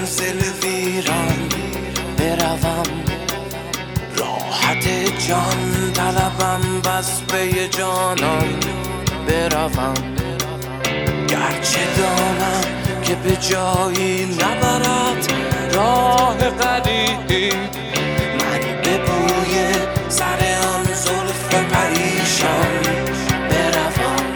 منزل ویران بروم، راحت جان طلبم بس به جانان بروم. گرچه دانم که به جایی نبرد راه غریبی، من به بوی سر آن زلف پریشان بروم.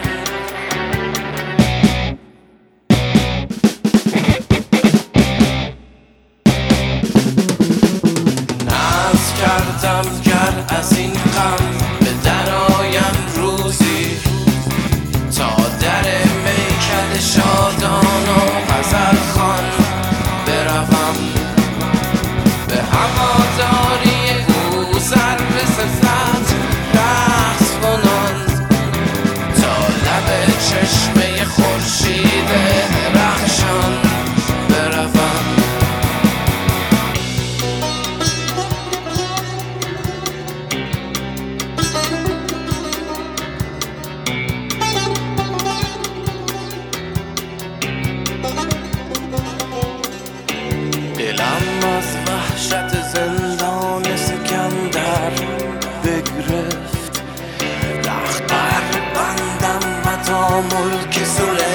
ناز کردم گر از این غم به درآیم روزی، تا در میکده شادان و غزل خوان بروم. به هواداری او سر به صفت رقص کنان، تا لب چشمه خورشید رخشان بروم. دلم از وحشت زندان سکندر بگرفت، رخت بر بندم و تا ملک سلیمان